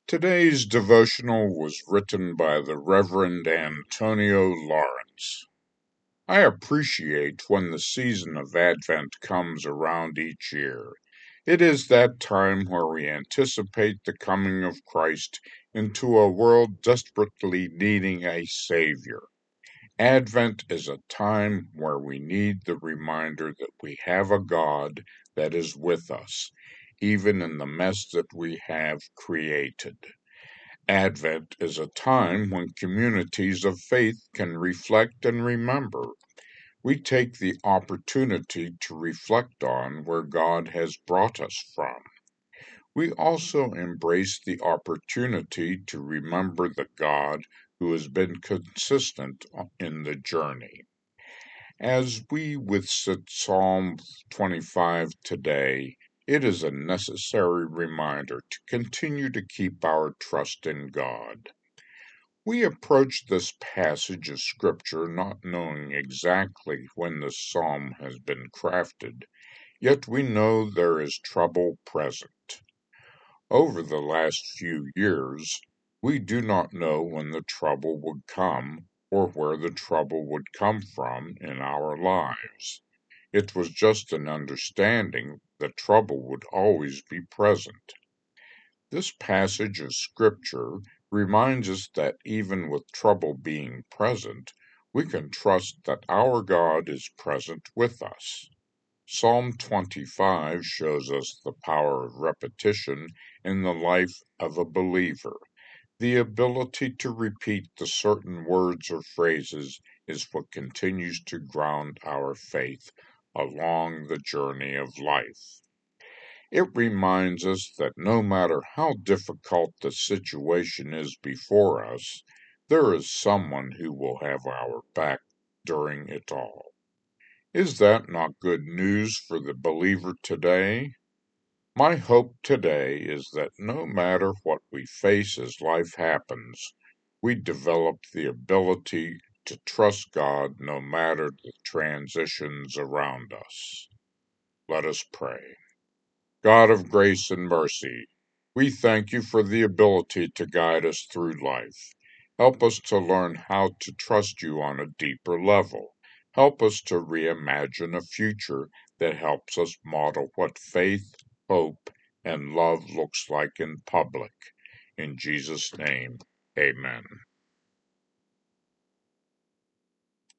Today's devotional was written by the Reverend Antonio Lawrence. I appreciate when the season of Advent comes around each year. It is that time where we anticipate the coming of Christ into a world desperately needing a Savior. Advent is a time where we need the reminder that we have a God that is with us, even in the mess that we have created. Advent is a time when communities of faith can reflect and remember. We take the opportunity to reflect on where God has brought us from. We also embrace the opportunity to remember the God who has been consistent in the journey. As we would sit Psalm 25 today, it is a necessary reminder to continue to keep our trust in God. We approach this passage of Scripture not knowing exactly when this psalm has been crafted, yet we know there is trouble present. Over the last few years, we do not know when the trouble would come or where the trouble would come from in our lives. It was just an understanding that trouble would always be present. This passage of Scripture reminds us that even with trouble being present, we can trust that our God is present with us. Psalm 25 shows us the power of repetition in the life of a believer. The ability to repeat the certain words or phrases is what continues to ground our faith along the journey of life. It reminds us that no matter how difficult the situation is before us, there is someone who will have our back during it all. Is that not good news for the believer today? My hope today is that no matter what we face as life happens, we develop the ability to trust God no matter the transitions around us. Let us pray. God of grace and mercy, we thank you for the ability to guide us through life. Help us to learn how to trust you on a deeper level. Help us to reimagine a future that helps us model what faith, hope, and love looks like in public. In Jesus' name, amen.